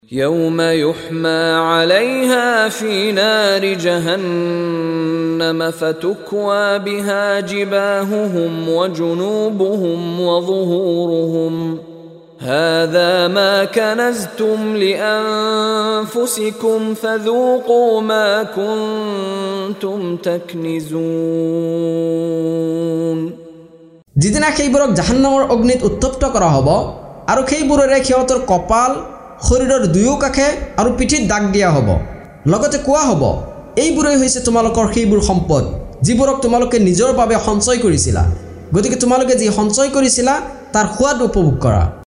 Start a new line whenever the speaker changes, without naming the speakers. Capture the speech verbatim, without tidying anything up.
يوم يحمى عليها في نار جهنم فتكوى بها جباههم وجنوبهم وظهورهم هذا ما كنزتم لأنفسكم فذوقوا ما كنتم تكنزون
जिदिना সেইবোৰক জাহান্নামৰ অগ্নিত উত্তপ্ত কৰা হ'ব আৰু সেইবোৰৰে সিহঁতৰ কপাল শৰীৰৰ দুয়ো কাষে আৰু পিঠিত দাগ দিয়া হ'ব লগতে কোৱা হ'ব এইবোৰই হৈছে তোমালোকৰ সেইবোৰ সম্পদ যিবোৰক তোমালোকে নিজৰ বাবে সঞ্চয় কৰিছিলা গতিকে তোমালোকে যি সঞ্চয় কৰিছিলা তাৰ সোৱাদ উপভোগ কৰা।